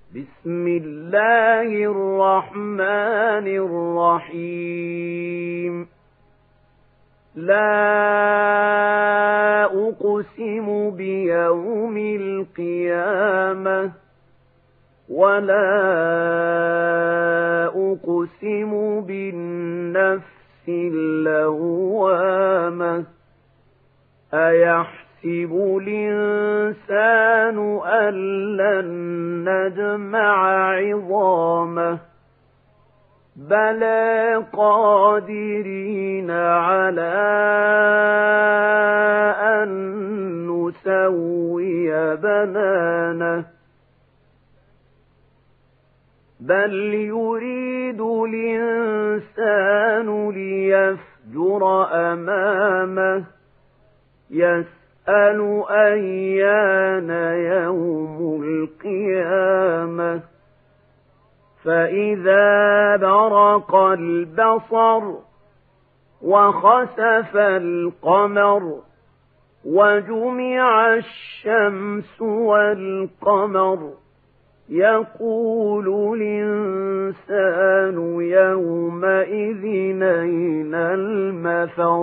بسم الله الرحمن الرحيم لا أقسم بيوم القيامة ولا أقسم بالنفس اللوامة أيحسب الإنسان أن لن نجمع عظامه بلى قادرين على أن نسوي بنانه بل يريد الإنسان ليفجر أمامه يسأل أيان يوم القيامة فإذا برق البصر وخسف القمر وجمع الشمس والقمر يقول الإنسان يومئذ أين المفر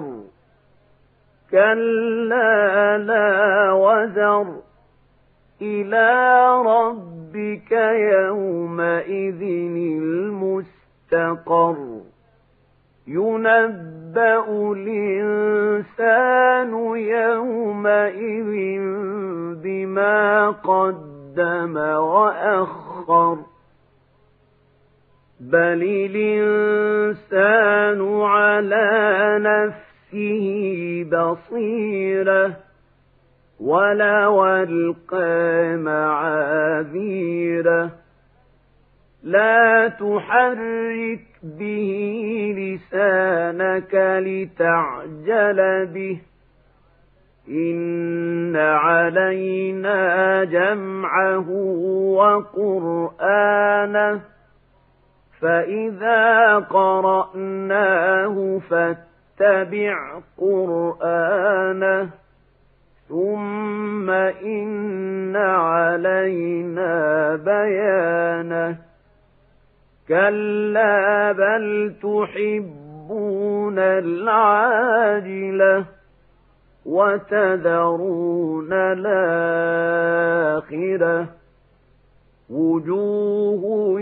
كلا لا وزر إلى ربك يومئذ المستقر ينبأ الإنسان يومئذ بما قدم وأخر بل الإنسان على نفسه بصيرة ولو ألقى معاذيره لا تحرك به لسانك لتعجل به إن علينا جمعه وقرآنه فإذا قرأناه فاتبع قرآنه ثم إن علينا بيانه كلا بل تحبون العاجلة وتذرون الآخرة وجوه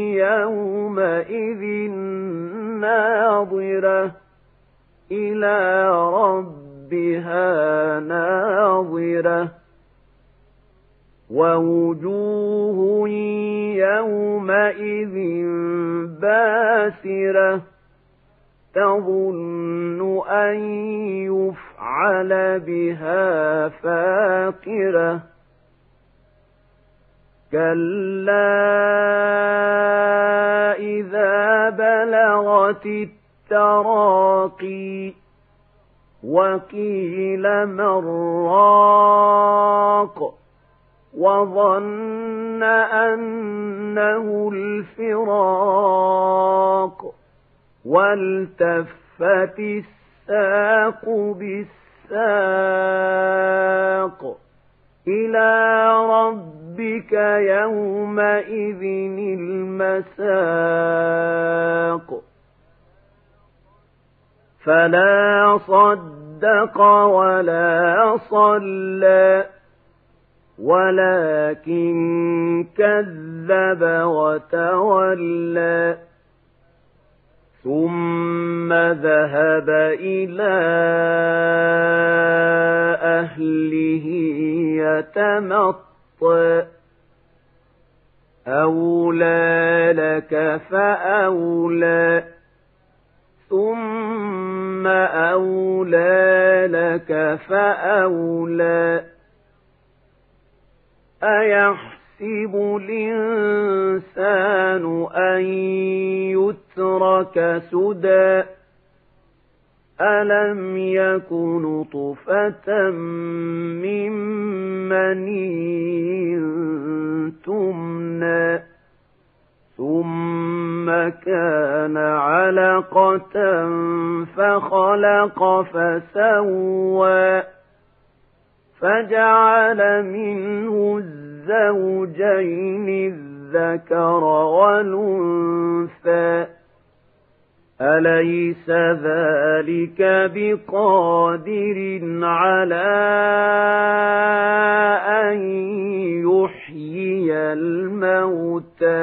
يومئذ ناظرة إلى ربها ناظرة ووجوه يومئذ باسرة تظن أن يفعل بها فاقرة كلا إذا بلغت التراقي وقيل من راق وظن أنه الفراق والتفت الساق بالساق إلى ربك يومئذ المساق فلا صدق ولا صلى ولكن كذب وتولى ثم ذهب إلى أهله يتمطى أولى لك فأولى ثم أولى لك فأولى أيحسب الإنسان أن يترك سدى ألم يك نطفة من مني تمنى ثم كان علقة فخلق فسوى فجعل منه الزوجين الذكر والأنثى أليس ذلك بقادر على أن يحيي الموتى